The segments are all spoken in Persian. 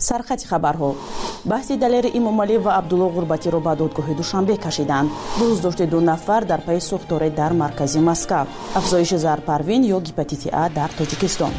сархати хабарҳо. баҳси далери Эмомалӣ ва Абдулло Ғурбатиро ба додгоҳи Душанбе кашиданд. дуздошти 2 нафар дар пайи сӯхторе дар маркази Москав. афзоиши зарпарвин ё гепатити А дар Тоҷикистон.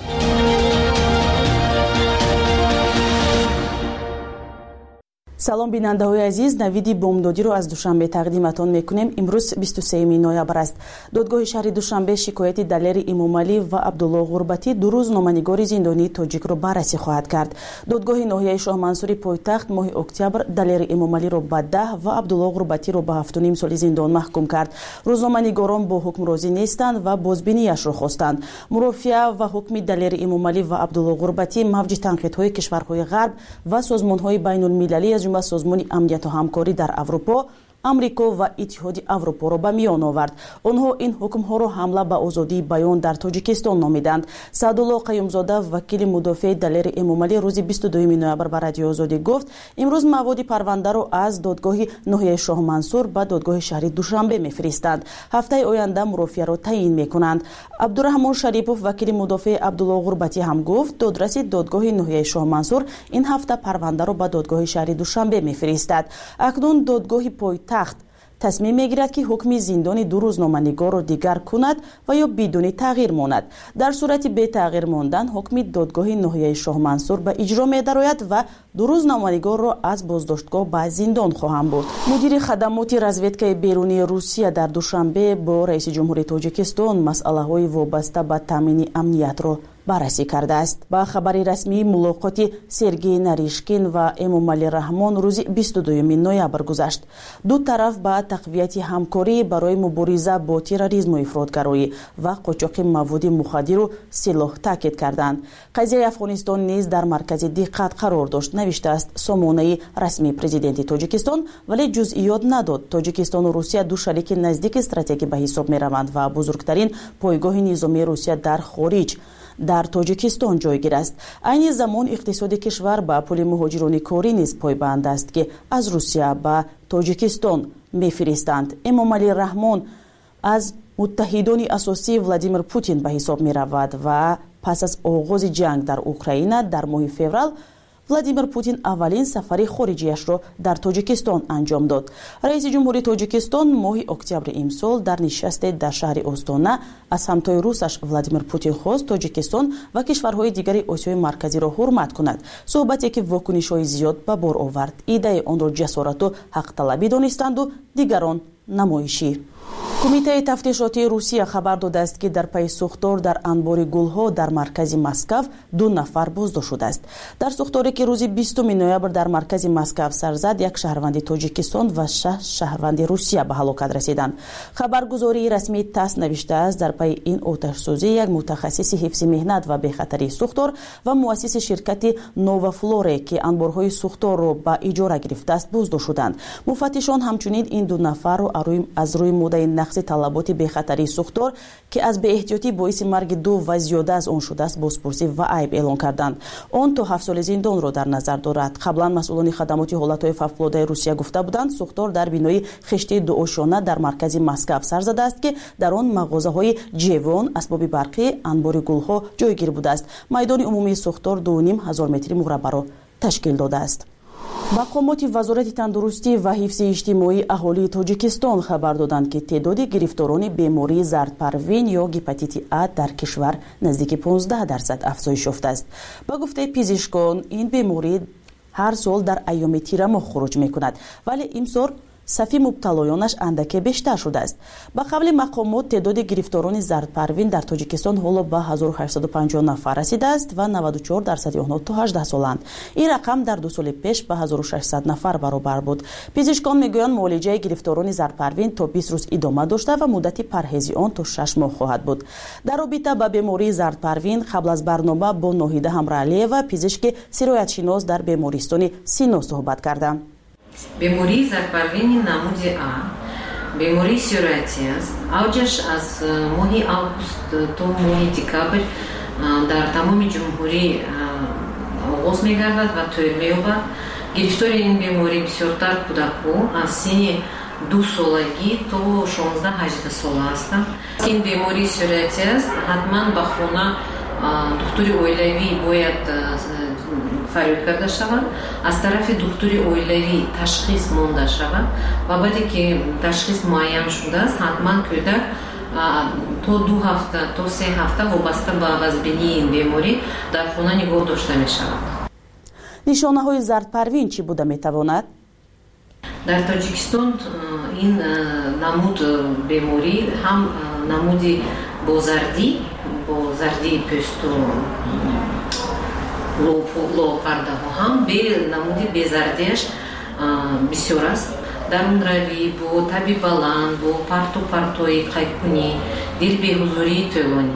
салом бинандаҳои азиз, навиди бомдодиро аз Душанбе тақдиматон мекунем. имрӯз 23 ноябр аст. додгоҳи шаҳри Душанбе шикояти далери Эмомалӣ ва Абдулло Ғурбатӣ 2 рӯз номанигори зиндонии тоҷикро баррасӣ хоҳад кард. додгоҳи ноҳияи Шоҳмансури пойтахт моҳи октябр далери Эмомалиро ба 10 ва Абдулло Ғурбатиро ба 7.5 соли зиндон маҳкум кард. рӯзноманигорон бо ҳукм розӣ нестанд ва бозбиниашро хостанд. мурофиа ва ҳукми далери Эмомалӣ ва Абдулло Ғурбатӣ мавҷи танқидҳои кишварҳои ғарб ва созмонҳои байнулмилалӣ аз ва созмони амнияту ҳамкорӣ дар Аврупо, Амрико ва Иттиҳоди Аврупоро ба миён овард. онҳо ин ҳукмҳоро ҳамла ба озодии баён дар Тоҷикистон номиданд. Саъдулло Қаюмзода, вакили мудофиаи далери Эмомалӣ, рӯзи 22 ноябр ба Радиои Озодӣ гуфт, имрӯз маводи парвандаро аз додгоҳи ноҳияи Шоҳмансур ба додгоҳи шаҳри Душанбе мефиристанд. ҳафтаи оянда мурофиаро таъин мекунанд. Абдураҳмон Шарипов, вакили мудофиаи Абдулло Ғурбатӣ ҳам гуфт, додраси додгоҳи ноҳияи Шоҳмансур ин ҳафта парвандаро ба додгоҳи шаҳри Душанбе мефиристад. акнун додгоҳи пойтахт тасмим мегирад ки ҳукми зиндони 2 рӯзноманигорро дигар кунад ва ё бидуни тағйир монад. дар сурати бетағйир мондан ҳукми додгоҳи ноҳияи Шоҳмансур ба иҷро медарояд ва 2 рӯзноманигорро аз боздоштгоҳ ба зиндон хоҳанд бурд. мудири хадамоти разведкаи берунии Русия дар Душанбе бо раиси ҷумҳурии Тоҷикистон масъалаҳои вобаста ба таъмини амниятро баррасӣ кардааст. ба хабари расмии мулоқоти Сергей Наришкин ва Эмомалӣ Раҳмон рӯзи 22 ноябр гузашт. ду тараф ба тақвияти ҳамкорӣ барои мубориза бо терроризму ифротгароӣ ва қочоқи маводи мухаддиру силоҳ таъкид карданд. қазияи Афғонистон низ дар маркази диққат қарор дошт, навиштааст сомонаи расмии президенти Тоҷикистон, вале ҷузъиёт надод. Тоҷикистону Русия ду шарики наздики стратегӣ ба ҳисоб мераванд ва бузургтарин пойгоҳи низомии Русия дар хориҷ дар Тоҷикистон ҷойгир аст. айни замон иқтисоди кишвар ба пули муҳоҷирони корӣ низ пойбанд аст ки аз Русия ба Тоҷикистон мефиристанд. Эмомалӣ Раҳмон аз муттаҳидони асосии Владимир Путин ба ҳисоб меравад ва пас аз оғози ҷанг дар Украина дар моҳи феврал Владимир Путин аввалин сафари хориҷиашро дар Тоҷикистон анҷом дод. раиси ҷумҳурии Тоҷикистон моҳи октябри имсол дар нишасте дар шаҳри Остона аз ҳамтои русаш Владимир Путин хост Тоҷикистон ва кишварҳои дигари Осиёи марказиро ҳурмат кунад. суҳбате ки вокунишҳои зиёд ба бор овард. Идаи онро ҷасорату ҳаққалабӣ донистанду дигарон намоишӣ. Кумитаи тафтишотии Русия хабар додааст ки дар пайи сӯхтор дар анбори гулҳо дар маркази Москав 2 нафар боздошт шудааст. дар сӯхторе ки рӯзи 20 ноябр дар маркази Москав сар зад, як шаҳрванди Тоҷикистон ва 6 шаҳрванди Русия ба ҳалокат расиданд. хабаргузории расмии ТАСС навиштааст, дар пайи ин оташсӯзӣ як мутахассиси ҳифзи меҳнат ва бехатарии сӯхтор ва муассиси ширкати Новафлоре ки анборҳои сӯхторро ба иҷора гирифтааст боздошт шуданд. муфаттишон ҳамчунин ин 2 нафарро аз рӯи моддаи нақси талаботи бехатарии сӯхтор ки аз беэҳтиётӣ боиси марги 2 ва зиёда аз он шудааст бозпурсӣ ва айб эълон карданд. он то 7 соли зиндонро дар назар дорад. қаблан масъулони хадамоти ҳолатҳои фавқулоддаи Русия гуфта буданд, сӯхтор дар бинои хиштии дуошона дар маркази Москав сар задааст ки дар он мағозаҳои ҷевон, асбоби барқӣ, анбори гулҳо ҷойгир будааст. майдони умумии сӯхтор 2500 метри мураббаъро ташкил додааст. мақомоти вазорати тандурустӣ ва ҳифзи иҷтимоии аҳолии Тоҷикистон хабар доданд ки теъдоди гирифторони бемории зардпарвин ё гепатити А дар кишвар наздики 15% афзоиш ёфтааст. ба гуфтаи пизишкон, ин беморӣ ҳар сол дар айёми тирамоҳ хуруҷ мекунад, вале имсол сафи мубталоёнаш андаке бештар шудааст. ба қавли мақомот, теъдоди гирифторони зардпарвин дар Тоҷикистон ҳоло ба 1850 нафар расидааст ва 94% онҳо то 18 соланд. ин рақам дар 2 соли пеш ба 1600 нафар баробар буд. пизишкон мегӯянд, муолиҷаи гирифторони зардпарвин то 20 рӯз идома дошта ва муддати парҳези он то 6 моҳ хоҳад буд. дар робита ба бемории зардпарвин қабл аз барнома бо Ноҳида Ҳамраалиева, пизишки сироятшинос дар бемористони Сино суҳбат кардам. бемории зардпарвини намуди А бемории сироятӣ аст. авҷаш аз моҳи август то моҳи декабр дар тамоми ҷумҳурӣ оғоз мегардад ва тӯйр меёбад. гирифтори ин беморӣ бисёртар кӯдакҳо аз синни 2 солагӣ то 16-18 сола ҳастанд. ин бемории сироятӣ аст. ҳатман ба хона духтури оилавӣ бояд фариёд карда шавад, аз тарафи духтури оилавӣ ташхис монда шавад ва баъде ки ташхис муайян шудааст, ҳатман кӯдак то 2 ҳафта то 3 ҳафта вобаста ба вазбинии ин беморӣ дар хона нигоҳ дошта мешавад. нишонаҳои зардпарвин чӣ буда метавонад? дар Тоҷикистон ин намуд беморӣ ҳам намуди бо зардии пӯсту лоопардаҳо, ҳам намуди безардиаш бисёр аст. дарунравӣ, бо таби баланд, бо партои қайкунӣ, дилбеҳузурии тӯлонӣ.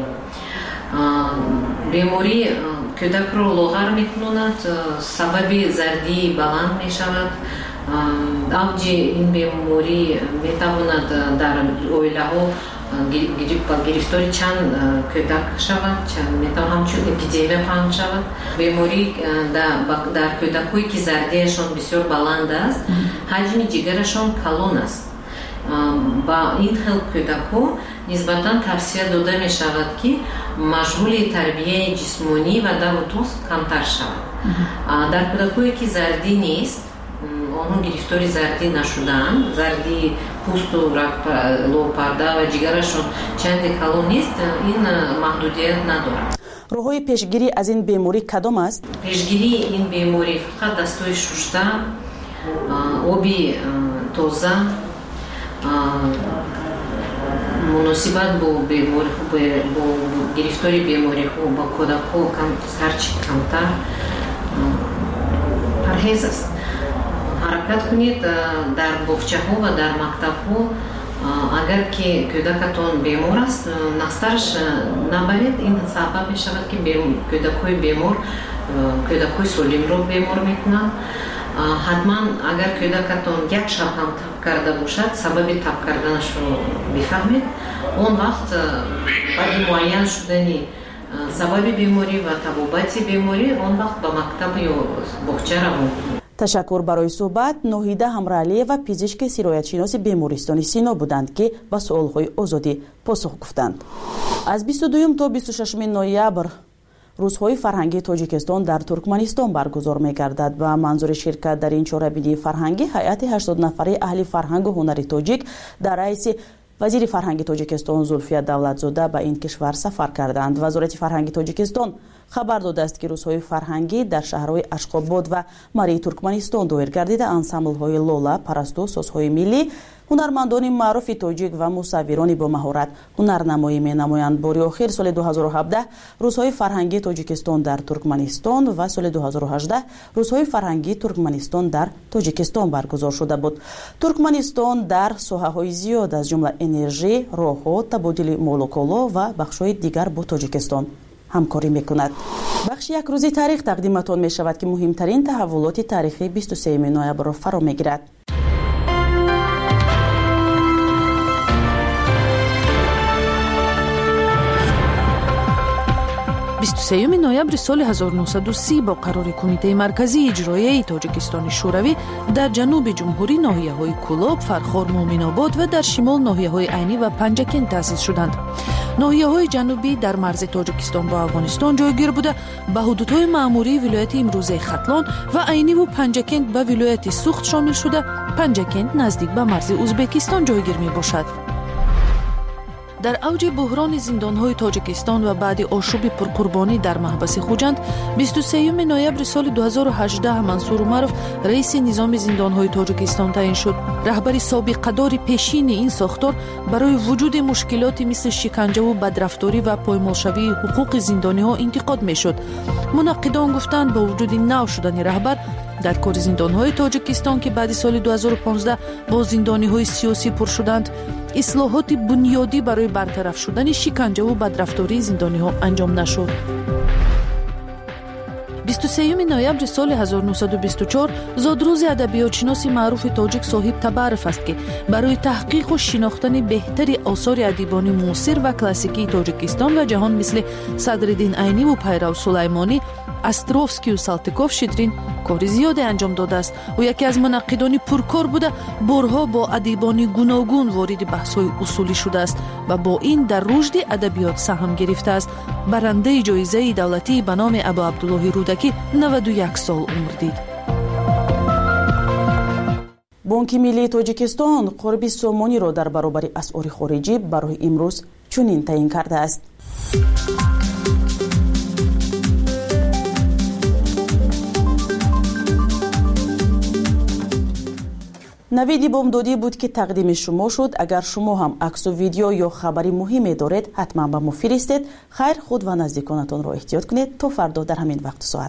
беморӣ кӯдакро лоғар мекунонад, сабаби зардии баланд мешавад. авҷи ин беморӣ метавонад дар оилаҳо гирифтори чанд кӯдак шавад, ҳамчун эпидемия паҳн шавад. беморӣ дар кӯдакҳое ки зардияшон бисёр баланд аст, ҳаҷми ҷигарашон калон аст. ба ин хел кӯдакҳо нисбатан тавсия дода мешавад ки машғули тарбияи ҷисмонӣ ва даву тоз камтар шавад. дар кӯдакҳое ки зардӣ нест, онҳо гирифтори зардӣ нашудаанд, зардии пӯсту лоопарда ва ҷигарашон чанде калон нест, ин маҳдудият надорад. роҳҳои пешгирӣ аз ин беморӣ кадом аст? пешгирии ин беморӣ фақат дастҳои шушта, оби тоза, муносибат бо гирифтори бемориҳо ба кӯдакҳо ҳарчи камтар парҳез аст. ҳаракат кунед дар боғчаҳо ва дар мактабҳо. агар ки кӯдакатон бемор аст, настараш набаред. ин сабаб мешавад ки кӯдакҳои бемор кӯдакҳои солимро бемор мекунанд. ҳатман агар кӯдакатон як шаб ҳам таб карда бошад, сабаби таб карданашро бифаҳмед. он вақт баъди муайян шудани сабаби беморӣ ва табобати беморӣ, он вақт ба мактаб ё боғча равон кунед. ташаккур барои суҳбат. Ноҳида Ҳамраалиева, пизишки сироятшиноси бемористони Сино буданд, ки ба суолҳои озодӣ посух гуфтанд. аз 22 то 26 ноябр рӯзҳои фарҳангии Тоҷикистон дар Туркманистон баргузор мегардад. ба манзури ширкат дар ин чорабинии фарҳангӣ ҳайати 80 нафари аҳли фарҳангу ҳунари тоҷик дар раиси вазири фарҳанги Тоҷикистон Зулфия Давлатзода ба ин кишвар сафар карданд. вазорати фарҳанги Тоҷикистон хабар додааст, ки рӯзҳои фарҳангӣ дар шаҳрҳои Ашхобод ва Марии Туркманистон доир гардида ансамблҳои лола, парасту, созҳои миллӣ, ҳунармандони маъруфи тоҷик ва мусаввирони бо маҳорат ҳунарнамоӣ менамоянд. бори охир соли 2017 рӯзҳои фарҳангии Тоҷикистон дар Туркманистон ва соли 2018 рӯзҳои фарҳангии Туркманистон дар Тоҷикистон баргузор шуда буд. Туркманистон дар соҳаҳои зиёд аз ҷумла энержӣ, роҳҳо, табодили молу коло ва бахшҳои дигар бо Тоҷикистон ҳамкорӣ мекунад. бахши як рӯзи таърих тақдиматон мешавад, ки муҳимтарин таҳаввулоти таърихи 23 ноябрро фаро мегирад. 23 ноябри соли 1930 бо қарори Кумитаи марказии иҷроияи Тоҷикистони шӯравӣ дар ҷануби ҷумҳурӣ ноҳияҳои Кӯлоб, Фархор, Муъминобод ва дар шимол ноҳияҳои Айнӣ ва Панҷакен таъсис шуданд. ноҳияҳои ҷанубӣ дар марзи Тоҷикистон бо Афғонистон ҷойгир буда ба ҳудудҳои маъмурии вилояти имрӯзаи Хатлон ва Айниву Панҷакент ба вилояти Сухт шомил шуда, Панҷакент наздик ба марзи Узбекистон ҷойгир мебошад. дар авҷи буҳрони зиндонҳои Тоҷикистон ва баъди ошуби пурқурбонӣ дар маҳбаси Хуҷанд 23 ноябри соли 2018 Мансур Умаров раиси низоми зиндонҳои Тоҷикистон таъин шуд. раҳбари собиқадори пешини ин сохтор барои вуҷуди мушкилоти мисли шиканҷаву бадрафторӣ ва поймолшавии ҳуқуқи зиндониҳо интиқод мешуд. мунаққидон гуфтанд бо вуҷуди нав шудани раҳбар дар кори зиндонҳои Тоҷикистон, ки баъди соли 2015 бо зиндониҳои сиёсӣ пур шуданд, ислоҳоти бунёдӣ барои бартараф шудани шиканҷаву бадрафтории зиндониҳо анҷом нашуд. 23 ноябри соли 1924 зодрӯзи адабиётшиноси маъруфи тоҷик Соҳиб Табаров аст, ки барои таҳқиқу шинохтани беҳтари осори адибони муосир ва классикии Тоҷикистон ва ҷаҳон мисли Садриддин Айниву Пайрав Сулаймонӣ, Астровскию Салтиков Шидрин кори зиёде анҷом додааст. ӯ яке аз мунаққидони пуркор буда борҳо бо адибони гуногун вориди баҳсҳои усулӣ шудааст ва бо ин дар рушди адабиёт саҳм гирифтааст. барандаи ҷоизаи давлатии ба номи Абу Абдуллоҳи Рудаки که 91 سال عمر دید. بانک ملی تاجیکستان قرب سومانی را در برابر اسعار خارجی برای امروز چنین تعیین کرده است. نوید بامدادی بود که تقدیم شما شد. اگر شما هم عکس و ویدیو یا خبری مهمی دارید حتما به ما فرستید. خیر، خود و نزدیکانتان را احتیاط کنید. تا فردا در همین وقت و ساعت.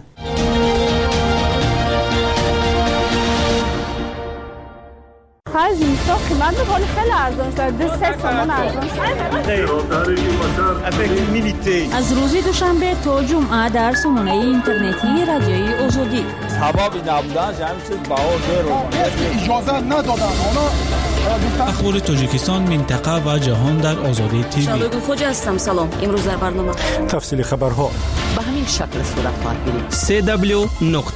خرج اینستا قیمت بخوری خیلی ارزان شد. 3 تومان ارزان شد. از روز دوشنبه تا جمعه در سامانه اینترنتی رادیوی آزادی. سببی نبودن همین چیز بها زیر اجازه ندادن. اخبار تاجیکستان، منطقه و جهان در آزادی تیوی. شادو خوج هستم. سلام. امروز در برنامه تفصیل خبرها به همین شکل صورت خواهد گرفت.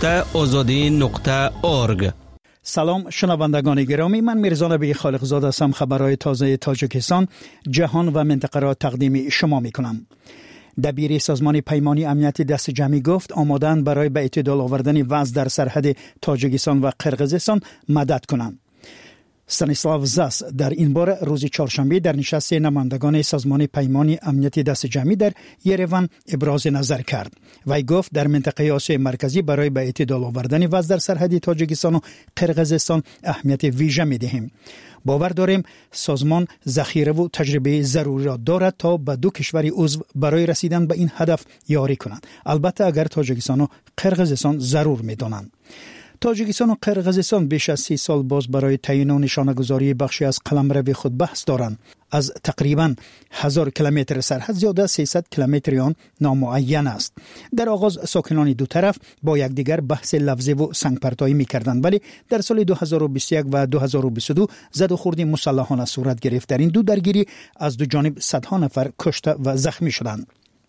www.azadi.org. سلام شنوندگان گرامی، من میرزا نبی خالقزاده هستم. خبرهای تازه تاجیکستان، جهان و منطقه را تقدیم شما میکنم. دبیر سازمان پیمانی امنیت دست جمعی گفت آماده‌اند برای به اعتدال آوردن وضع در سرحد تاجیکستان و قرقیزستان مدد کنند. استانیسلاو زاس در این باره روز چهارشنبه در نشست نمایندگان سازمان پیمانی امنیت دست جمعی در یروان ابراز نظر کرد. وی گفت در منطقه آسیای مرکزی برای به اعتدال آوردن وضع در سرحد تاجیکستان و قرقیزستان اهمیت ویژه می‌دهیم. باور داریم سازمان ذخیره و تجربه ضروری را دارد تا به دو کشور عضو برای رسیدن به این هدف یاری کنند، البته اگر تاجیکستان و قرقیزستان ضرور می‌دانند. تاجیکستان و قرقیزستان بیش از 30 سال باز برای تعیین و نشانه‌گذاری بخشی از قلمرو خود بحث دارند. از تقریباً 1000 کیلومتر سرحد زیاده 300 کیلومتر آن نامعین است. در آغاز ساکنان دو طرف با یکدیگر بحث لفظی و سنگپرتایی می‌کردند، ولی در سال 2021 و 2022 زد و خورد مسلحانه صورت گرفت. در این دو درگیری از دو جانب صدها نفر کشته و زخمی شدند.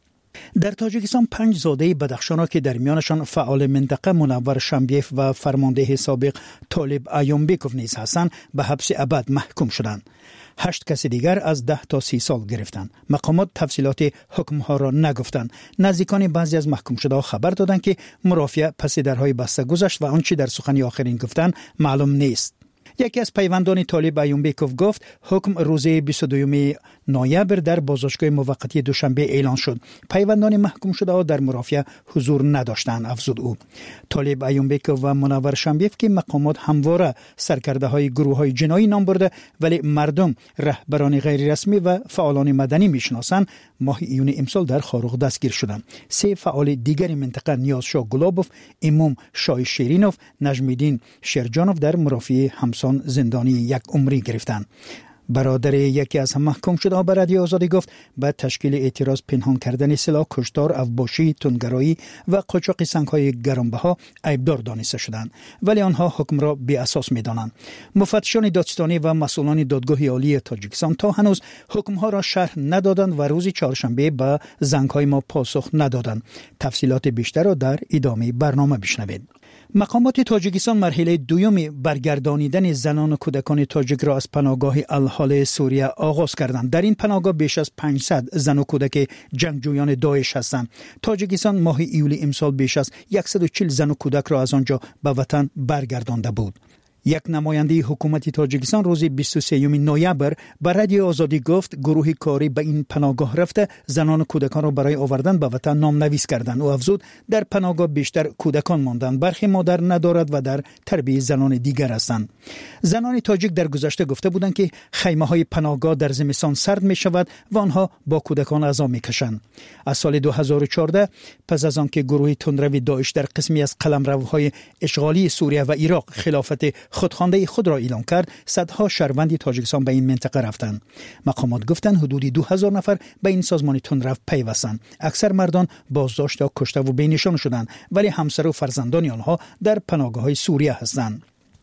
در تاجیکستان 5 زاده بدخشان که در میانشان فعال منطقه منور شمبیف و فرمانده سابق طالب ایومبیکوف نیز هستند به حبس ابد محکوم شدند. 8 کس دیگر از 10 تا 30 سال گرفتند. مقامات تفصیلات حکمها را نگفتند. نزدیکان بعضی از محکوم شده خبر دادند که مرافعه پس درهای بسته گذشت و آنچه در سخن آخرین گفتند معلوم نیست. یکی از پیوندان طالب ایومبیکوف گفت حکم روز 22 نوامبر در بازداشتگاه موقتی دوشنبه اعلان شد. پیوندان محکوم شده ها در مرافعه حضور نداشتند، افزود او. طالب ایومبیکوف و منور شمبیف که مقامات همواره سرکرده های گروه های جنایی نام برده ولی مردم رهبران غیر رسمی و فعالان مدنی میشناسند، ماه ایون امسال در خاروق دستگیر شدند. 3 فعال دیگر منطقه نیازشاه گلابوف، امام شاه شیرینوف، نجم‌الدین شیرجانوف در مرافعه همسان زندانی 1 عمری گرفتند. برادر یکی از محکوم شده به رادیو آزادی گفت به تشکیل اعتراض پنهان کردن سلاح، کشتار، افباشی، تندگرایی و قاچاق سنگ‌های گرانبها ایبدار دانسته شدند، ولی آنها حکم را بی اساس می‌دانند. مفتشان دادستانی و مسئولان دادگاه عالی تاجیکستان تا هنوز حکم‌ها را شرح ندادند و روز چهارشنبه به زنگ‌های ما پاسخ ندادند. تفصیلات بیشتر را در ادامه برنامه بشنوید. مقامات تاجیکستان مرحله دوم برگردانیدن زنان و کودکان تاجیک را از پناهگاه الحال سوریه آغاز کردند. در این پناهگاه بیش از 500 زن و کودک جنگجویان داعش هستند. تاجیکستان ماه ایول امسال بیش از 140 زن و کودک را از آنجا به وطن برگردانده بود. یک نماینده حکومت تاجیکستان روز 23 نوامبر به رادیو آزادی گفت گروه کاری به این پناهگاه رفته زنان و کودکان را برای آوردن به وطن نام‌نویس کردند. او افزود در پناهگاه بیشتر کودکان ماندند، برخی مادر ندارد و در تربیت زنان دیگر هستند. زنان تاجیک در گذشته گفته بودند که خیمه‌های پناهگاه در زمستان سرد می‌شود و آنها با کودکان عذاب می‌کشند. از سال 2014 پس از آنکه گروه تندروی داعش در قسمی از قلمروهای اشغالی سوریه و عراق خلافت خودخوانده خود را اعلام کرد، صدها شهروند تاجیکستان به این منطقه رفتند. مقامات گفتند حدود 2000 نفر به این سازمان تندرو پیوستند. اکثر مردان بازداشت یا کشته و بینشان شدند، ولی همسر و فرزندان آنها در پناهگاه‌های سوریه هستند.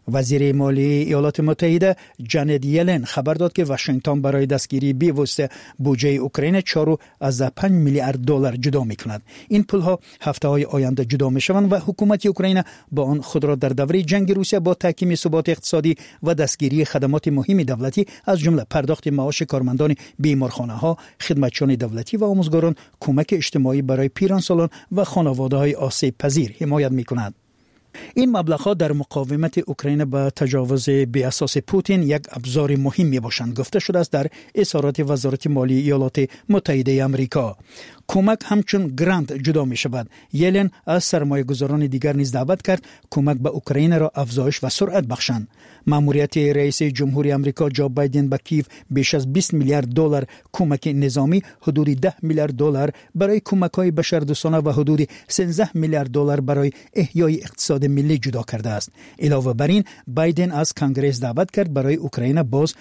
وزیر مالی ایالات متحده جانت یلن خبر داد که واشنگتن برای دستگیری بی‌واسطه بودجه اوکراین 4.5 میلیارد دلار جدا می‌کند. این پول‌ها هفته‌های آینده جدا می‌شوند و حکومت اوکراین با آن خود را در دوره جنگ روسیه با تحکیم ثبات اقتصادی و دستگیری خدمات مهم دولتی از جمله پرداخت معاش کارمندان بیمارخانه‌ها، خدمتچیان دولتی و آموزگاران، کمک اجتماعی برای پیرانسالان و خانواده‌های آسیب پذیر حمایت می‌کند. این مبلغ‌ها در مقاومت اوکراین به تجاوز بی اساس پوتین یک ابزار مهم می‌باشند، گفته شده است در اظهارات وزارت مالی ایالات متحده آمریکا. کمک همچون گرانت جدا می شود. یلن از سرمایه‌گذاران دیگر نیز دعوت کرد کمک به اوکراین را افزایش و سرعت بخشند. ماموریت رئیس جمهوری آمریکا جو بایدن به کیف بیش از 20 میلیارد دلار کمک نظامی، حدود 10 میلیارد دلار برای کمک‌های بشردوستانه و حدود 13 میلیارد دلار برای احیای اقتصاد ملی جدا کرده است. علاوه بر این بایدن از کنگره دعوت کرد برای اوکراین باز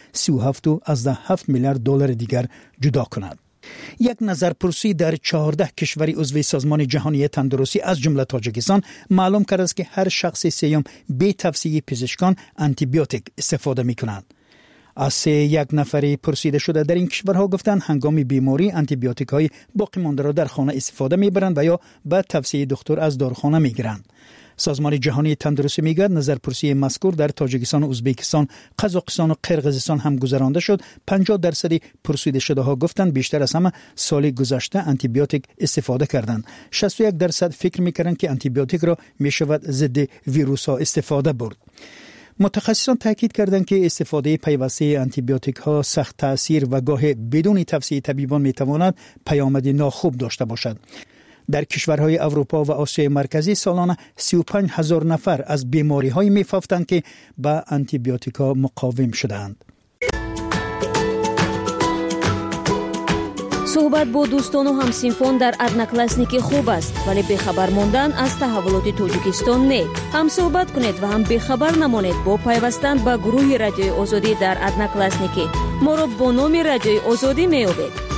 37.7 میلیارد دلار دیگر جدا کند. یک نظرپرسی در 14 کشور عضو سازمان جهانی تندرستی از جمله تاجیکستان معلوم کرده است که هر شخص سیوم به توصیه پزشکان آنتی بیوتیک استفاده می‌کنند. از یک نفری پرسیده شده در این کشورها گفتند هنگام بیماری آنتی بیوتیک‌های باقی مانده را در خانه استفاده می‌برند و یا به توصیه دکتر از داروخانه می‌گیرند. سازمان جهانی تندرستی میگوید نظرپرسی مذکور در تاجیکستان، ازبکستان، قزاقستان و قرقیزستان هم گذرانده شد. 50% پرسیده شده ها گفتند بیشتر از همه سال گذشته آنتی بیوتیک استفاده کردند. 61% فکر میکردند که آنتی بیوتیک را میشود ضد ویروس ها استفاده برد. متخصصان تاکید کردند که استفاده پیوسته آنتی بیوتیک ها سخت تاثیر و گاه بدون توصیه طبیبان میتواند پیامد ناخوب داشته باشد. در کشورهای اروپا و آسیای مرکزی سالانه 35,000 نفر از بیماری‌های می‌افتند که با آنتی بیوتیکا مقاوم شدند. صحبت با دوستان و همسینفان در ادناکلاسنیکی خوب است، ولی بخبر ماندن از تحولات تاجیکستان نه. هم صحبت کنید و هم بخبر نمانید با پیوستن به گروه رادیوی آزادی در ادناکلاسنیکی. ما را با نام رادیوی آزادی می‌یابید.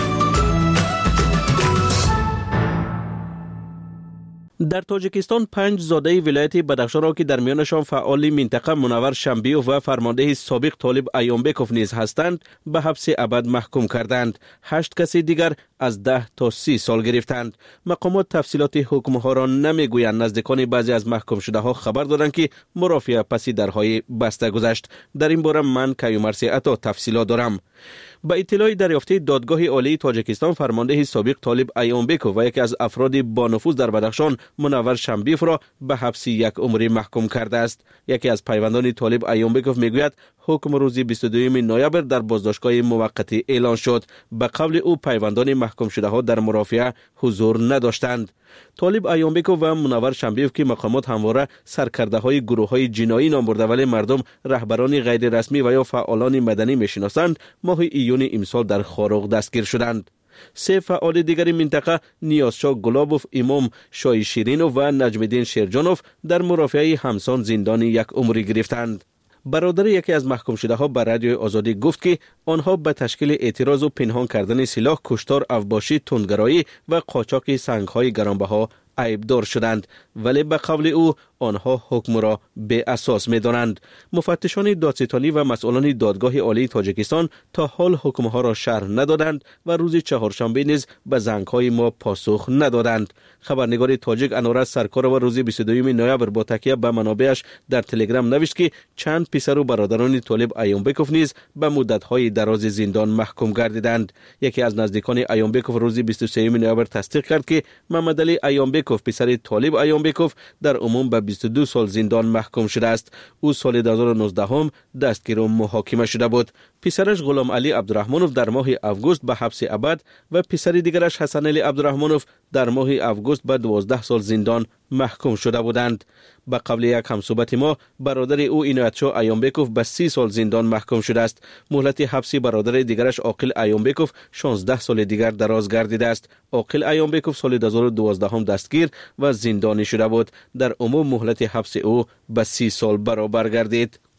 در تاجیکستان 5 زاده ولایت بدخشان را که در میانشان فعال منطقه منور شنبیوف و فرمانده سابق طالب ایامبکوف نیز هستند به حبس ابد محکوم کردند. 8 کسی دیگر از 10 تا 30 سال گرفتند. مقامات تفصیلات حکم ها را نمیگویند. نزدیکان بعضی از محکوم شده ها خبر دادند که مرافعه پس درهای بسته گذشت. در این باره من کیومرسی عطا تفصیلات دارم. با اطلاع دریافته دادگاه عالی تاجیکستان فرمانده سابق طالب ایامبکوف و یکی از افراد با نفوذ در بدخشان منور شنبیف را به حبس 1 عمری محکوم کرده است. یکی از پیوندان طالب ایامبکوف میگوید حکم روز 22 نوامبر در بازداشتگاه موقتی اعلان شد. به قول او پیوندان محکوم شده ها در مرافعه حضور نداشتند. طالب ایامبکوف و منور شنبیف که مقامات همواره سرکرده های گروه های جنایی نام برده ولی مردم رهبران غیر رسمی و یا فعالان مدنی میشناسند ماه ایون امسال در خاروق دستگیر شدند. 3 فعال دیگر منطقه نیازشاه گلابوف، امام شاه شیرینوف و نجم‌الدین شیرجانوف در مرافعه همسان زندان 1 عمری گرفتند. برادر یکی از محکوم شده ها به رادیو آزادی گفت که آنها به تشکیل اعتراض و پنهان کردن سلاح، کشتار، افباشی، تندگرایی و قاچاق سنگ‌های گرانبها عیبدار شدند، ولی به قول او آنها حکم را به اساس می‌دانند. مفتشان دادستانی و مسئولان دادگاه عالی تاجیکستان تا حال حکم‌ها را شرح ندادند و روز چهارشنبه نیز به زنگ‌های ما پاسخ ندادند. خبرنگار تاجیک انور سرکار و روز 22 نوامبر با تکیه به منابعش در تلگرام نوشت که چند پسر و برادران طالب ایامبکوف نیز به مدت‌های دراز زندان محکوم گردیدند. یکی از نزدیکان ایامبکوف روز 23 نوامبر تصدیق کرد که محمد علی ایامبکوف پسر طالب ایامبکوف در عموم به 22 سال زندان محکوم شده است. او سال 2019 هم دستگیر و محاکمه شده بود. پسرش غلام علی عبدالرحمنوف در ماه اوگوست به حبس ابد و پسر دیگرش حسن علی عبدالرحمنوف در ماه اوگوست به 12 سال زندان محکوم شده بودند. به قبل یک همصحبت ما برادر او عنایتشاه ایامبکوف به 30 سال زندان محکوم شده است. مهلت حبس برادر دیگرش عاقل ایامبکوف 16 سال دیگر دراز گردیده است. عاقل ایامبکوف سال 2012 هم دستگیر و زندانی شده بود. در عموم مهلت حبس او به 30 سال برابر گردید.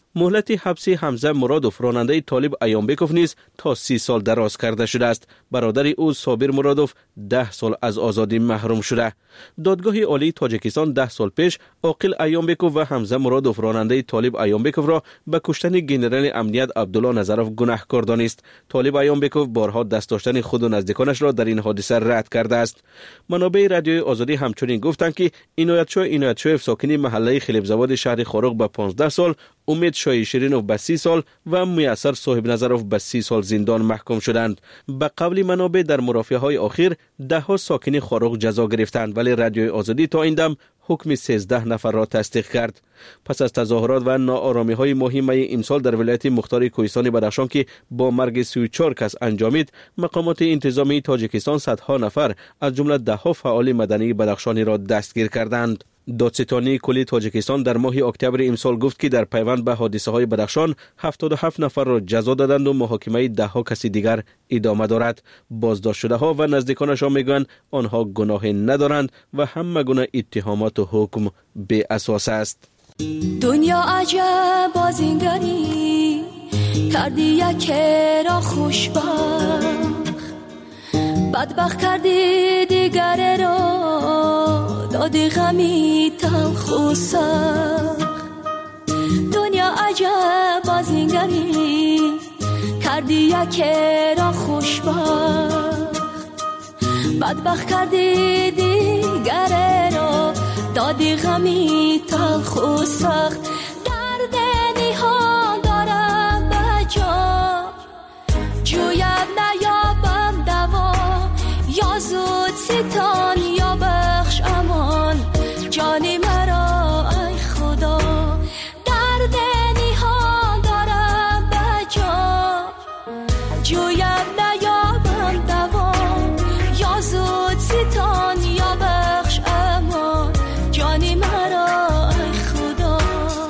مهلت حبس حمزه مرادوف راننده طالب ایامبکوف نیز تا 30 سال دراز کرده شده است. برادر او صابر مرادوف 10 سال از آزادی محروم شده. دادگاه عالی تاجیکستان 10 سال پیش عاقل ایامبکوف و حمزه مرادوف راننده طالب ایامبکوف را به کشتن ژنرال امنیت عبدالله نظروف گناهکار دانست. طالب ایامبکوف بارها دست داشتن خود و نزدیکانش را در این حادثه رد کرده است. منابع رادیوی آزادی همچنین گفتند که عنایتشاه ساکن محله خلیبزاد شهر خاروق به 15 سال، امید شاه شیرینوف به 30 سال و میسر صاحب نظروف به 30 سال زندان محکوم شدند. به قول منابع در مرافعه های اخیر 10 ساکن خاروق جزا گرفتند، ولی رادیوی آزادی تا این دم حکم 13 نفر را تصدیق کرد. پس از تظاهرات و ناآرامی های مهم امسال در ولایت مختار کوهستان بدخشان که با مرگ 34 کس انجامید، مقامات انتظامی تاجیکستان صدها نفر از جمله 10 فعال مدنی بدخشانی را دستگیر کردند. دادستانی کلی تاجیکستان در ماه اکتبر امسال گفت که در پیوند به حادثه های بدخشان 77 نفر را جزا دادند و محاکمه 10 کس دیگر ادامه دارد. بازداشت شده ها و نزدیکانشان میگویند آنها گناهی ندارند و همه گونه اتهامات و حکم بی اساس است. دنیا عجب بازینگری کردی یک را خوشبخت، بدبخت کردی دیگر را دادی غمی تلخ و سخت. دنیا عجب بازینگری کردی یک را خوشبخت، بدبخت کردی دیگر را دادی غمی تلخ و سخت. درد نهان دارم به جا جویم نیابم دوا، یا زود ستان یا بخش امان جانی مرا ای خدا. درد نهان دارم به جا جویم نیابم دوا، یا زود ستان یا بخش امان جانی مرا ای خدا.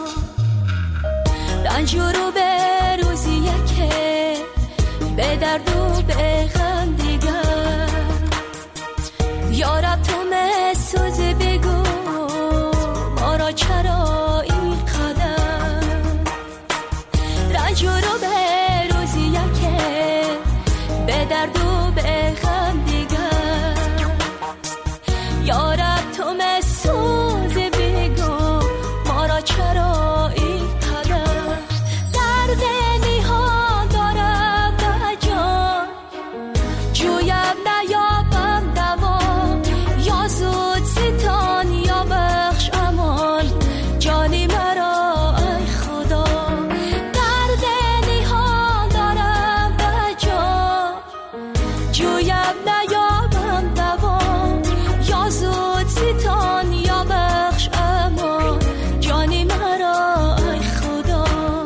رنج رو به روزی که به درد و به غم دیگر، یارب تو مسوز بگو ما را چرا این قدر. رنج رو به روزی که به درد و به غم دیگر، یارب تو مسوز بگو ما را چرا این قدر. درد نهان دارم به جان جویم نیابم دوا، یا زود ستان یا بخش امان جانی مرا ای خدا. درد نهان دارم به جان جویم نیابم دوا، یا زود ستان یا بخش امان جانی مرا ای خدا.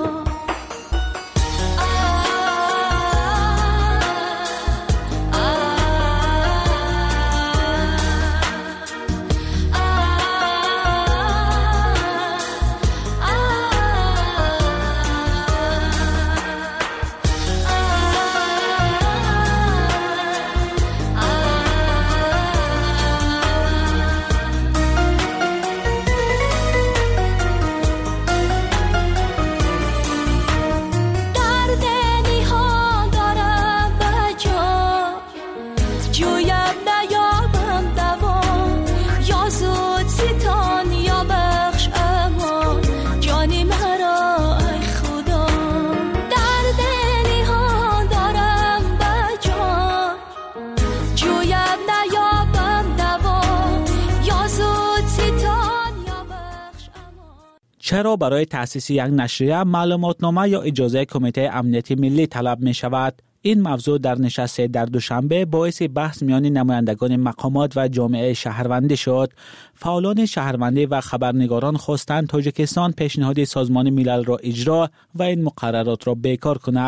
درد نهان دارم به جان جویم نیابم دوا، یا زود ستان یا بخش امان جانی مرا ای خدا. درد نهان دارم به جان جویم نیابم دوا، یا زود ستان یا بخش امان. چرا برای تأسیس یک نشریه معلوماتنامه یا اجازه کمیته امنیتی ملی طلب می شود؟ این موضوع در نشست در دوشنبه باعث بحث میان نمایندگان مقامات و جامعه شهروندی شد. فعالان شهروندی و خبرنگاران خواستند تاجیکستان پیشنهاد سازمان ملل را اجرا و این مقررات را بیکار کند.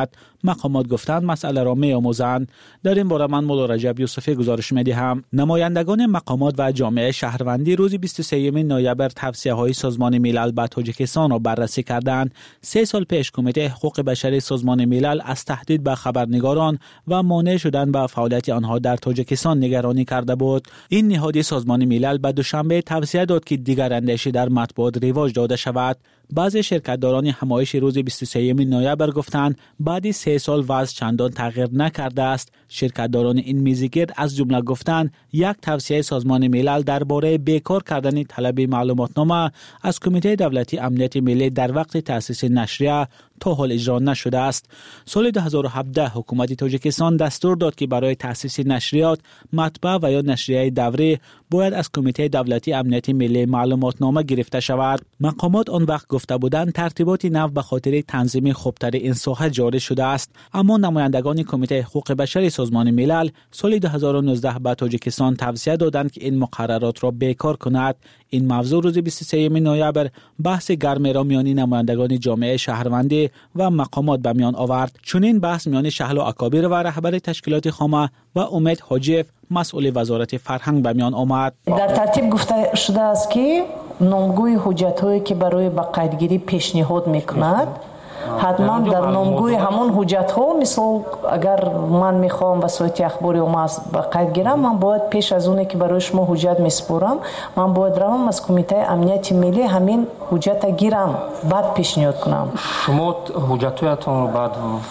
مقامات گفتند مسئله را می‌آموزند. در این باره من مولا رجب یوسفی گزارش می‌دهم. نمایندگان مقامات و جامعه شهروندی روز 23 نوامبر توصیه‌های سازمان ملل به تاجیکستان را بررسی کردند. 3 سال پیش کمیته حقوق بشری سازمان ملل از تهدید به خبرنگاران و مانع شدن به فعالیت آنها در تاجیکستان نگرانی کرده بود. این نهاد سازمان ملل به دوشنبه توصیه داد که دیگر اندیشه در مطبوعات رواج داده شود. بعضی شرکتداران همایش روز 23 نوامبر گفتند بعد 3 سال وضع چندان تغییر نکرده است. شرکتداران این میزگرد از جمله گفتند یک توصیه سازمان ملل درباره بیکار کردن طلب معلوماتنامه از کمیته دولتی امنیت ملی در وقت تأسیس نشریه تا حال اجرا نشده است. سال 2017 حکومت تاجیکستان دستور داد که برای تأسیس نشریات، مطبع و یا نشریه دوره باید از کمیته دولتی امنیت ملی معلوماتنامه گرفته شود. مقامات آن وقت گفته بودند ترتیبات نو به خاطر تنظیم خوبتر این ساحه جاری شده است، اما نمایندگان کمیته حقوق بشر سازمان ملل سال 2019 به تاجیکستان توصیه دادند که این مقررات را بیکار کند. این موضوع روز 23 نوامبر بحث گرمی را میان نمایندگان جامعه شهروندی و مقامات به میان آورد. چنین بحث میان شهل و اکابر و رهبر تشکیلات خامه و امید حاجیف مسئول وزارت فرهنگ به میان آمد. در ترتیب گفته شده است که نامگوی حجت‌هایی که برای به قیدگیری پیشنهاد میکند حتما در نامگوی همون حجت‌ها، مثل اگر من میخوام وسایت اخباری ما به قید گیرم، من باید پیش از اونه که برای شما حجت میسپارم من باید روم از کمیته امنیت ملی همین حجت گیرم بعد پیشنهاد کنم. شما حجت‌هایتون بعد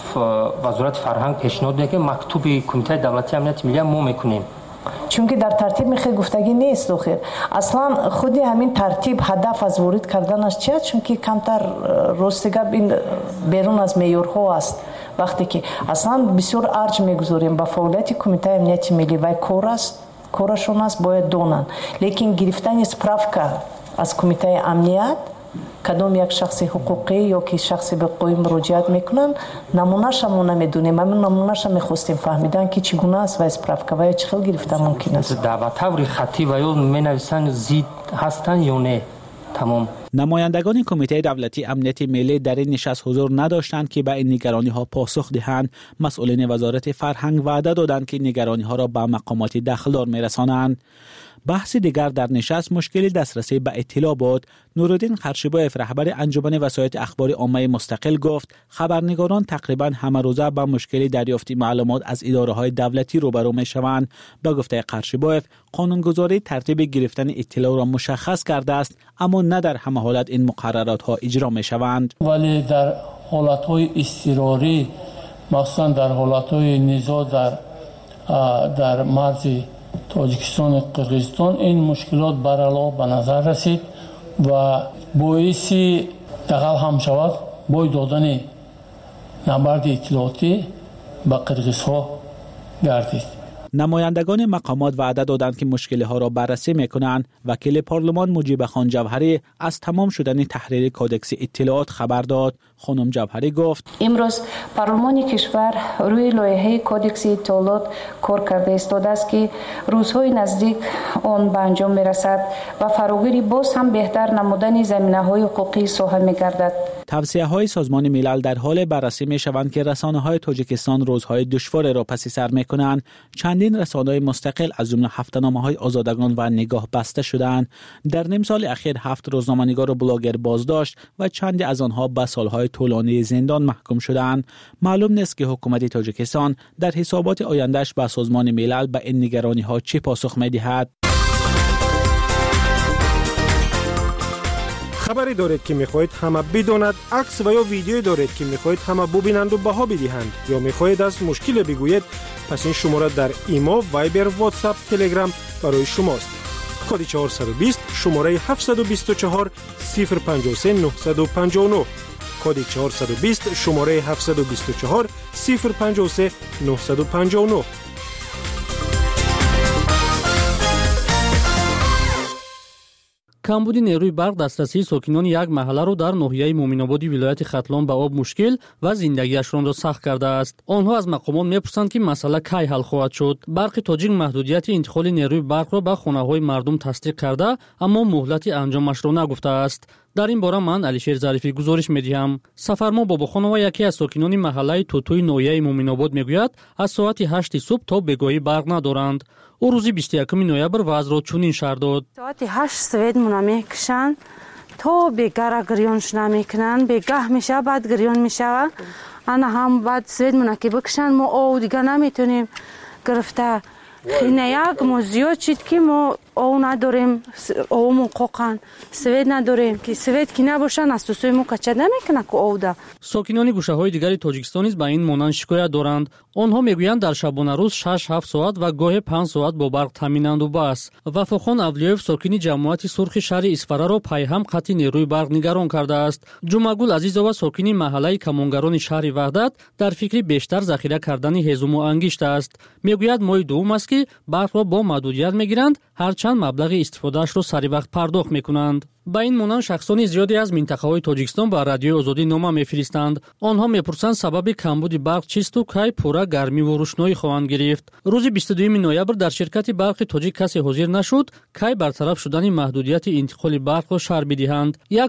وزارت فرهنگ پیشنهاد میکنه که مکتوب کمیته دولتی امنیت ملی ما میکنیم، چون که در ترتیب میخه گفتگی نیست. آخر اصلا خودی همین ترتیب هدف از ورود کردنش چیه؟ چون که کمتر راستگاب این بیرون از معیارها است. وقتی که اصلا بسیار ارج میگذاریم به فعالیت کمیته امنیت ملی و کارشون است باید دونن، لیکن گرفتن اسپرافکا از کمیته امنیت کدام یک شخص حقوقی یا که شخصی به قوی مراجعت میکنن نمونهش هم نمیدونیم. همون نمونهش هم میخواستیم فهمیدن که چگونه است و اسپرافکا و چه خیل گرفتن ممکن است. دعوت خطی و یا مینویسن زید هستن یا نه. تمام نمایندگان کمیته دولتی امنیت ملی در این نشست حضور نداشتند که به این نگرانی ها پاسخ دهند. مسئولین وزارت فرهنگ وعده دادند که نگرانی ها را به مقامات دخلدار میرسانند. بحث دیگر در نشست مشکل دسترسی به اطلاع بود. نورالدین قرشیبایف رهبر انجمن وسایط اخبار عامه مستقل گفت خبرنگاران تقریبا همه روزه با مشکل دریافت معلومات از اداره‌های دولتی روبرو می‌شوند. به گفته قرشیبایف قانونگذاری ترتیب گرفتن اطلاع را مشخص کرده است، اما نه در همه حالت این مقررات ها اجرا می‌شوند. ولی در حالت‌های اضطراری، مثلا در حالت‌های نزاع در مرز تاجیکستان و قرقیزستان این مشکلات برعلاوه به نظر رسید و باعثی دغل هم شود باید دادن نبرد اطلاعاتی به قرقیزها گردید. نمایندگان مقامات وعده دادند که مشکل‌ها را بررسی می‌کنند. وکیل پارلمان مجیب خان جوهری از تمام شدن تحریر کودکس اطلاعات خبر داد. خانم جوهری گفت امروز پارلمان کشور روی لایحه کودکس اطلاعات کار کرده ایستاده است که روزهای نزدیک آن به انجام می‌رسد و فراگیری باز هم بهتر نمودن زمینه‌های حقوقی ساحل می‌گردد. توصیه‌های سازمان ملل در حال بررسی می‌شوند که رسانه‌های تاجیکستان روزهای دشوار را پس سر می‌کنند. چندین رسانه‌های مستقل از جمله هفته‌نامه‌های آزادگان و نگاه بسته شدند. در نیم سال اخیر 7 روزنامه‌نگار و بلاگر بازداشت و چندی از آنها به سال‌های طولانی زندان محکوم شدند. معلوم نیست که حکومت تاجیکستان در حسابات آینده‌اش به سازمان ملل به این نگرانی‌ها چه پاسخ می‌دهد. خبری دارید که میخواهید همه بداند، عکس و یا ویدیویی دارید که میخواهید همه ببینند و بها بدهند، یا میخواهید از مشکل بگویید، پس این شماره در ایما، وایبر، واتساپ، تلگرام برای شماست. کد 420 شماره 724 053 959. کد 420 شماره 724 053 959. камбуди нерӯи барқ дастрасии сокинони як маҳалларо дар ноҳияи муъминободи вилояти хатлон ба об мушкил ва зиндагиашонро сахт кардааст. онҳо аз мақомот мепурсанд ки масъала кай ҳал хоҳад шуд. барқи тоҷик маҳдудияти интиқоли нерӯи барқро ба хонаҳои мардум тасдиқ карда, аммо муҳлати анҷомашро нагуфтааст. дар ин бора ман Алишер Зарифӣ гузориш медиҳам. Сафармо Бобохонова, яке аз сокинони маҳаллаи Тутуи ноҳияи Муъминобод мегӯяд, аз соати 8 субҳ то бегоҳӣ барқ надоранд. ӯ рӯзи 21 ноябр вазъро чунин шарҳ дод. соати 8 свет муна мекушанд, то бегара гирёнш намекунанд, бегаҳ мешава, баъд гирён мешава. ана ҳам баъд свет муна ки бикушанд, мо ов дига наметонем гирифта. хина як мо зиёд шид ки мо ов надорем, овмон қоқан, свет надорем, ки свет ки набошад насосои мо кача намекунад ку овда. сокинони гӯшаҳои дигари Тоҷикистон низ ба ин монанд шикоят доранд. онҳо мегӯянд дар шабонарӯз 6-7 соат ва гоҳе 5 соат бо барқ таъминанду бас. Вафохон Авлиёев, сокини ҷамоати сурхи шаҳри Исфараро пайҳам қатъи нерӯи барқ нигарон кардааст. Ҷумагул Азизова, сокини маҳаллаи камонгарони шаҳри Ваҳдат, дар фикри бештар захира кардани ҳезуму ангишт аст. мегӯяд моҳи дуввум аст ки барқро бо маҳдудият мегиранд, ҳарчанд маблағи истифодаашро саривақт пардохт мекунанд. ба ин монанд шахсони зиёде аз минтақаҳои Тоҷикистон ба Радиои Озодӣ нома мефиристанд. онҳо мепурсанд сабаби камбуди барқ чисту кай пурра гармиву рӯшноӣ хоҳанд гирифт. рӯзи 22 ноябр дар ширкати барқи тоҷик касе ҳозир нашуд, кай бартараф шудани маҳдудияти интиқоли барқро шарҳ бидиҳанд. як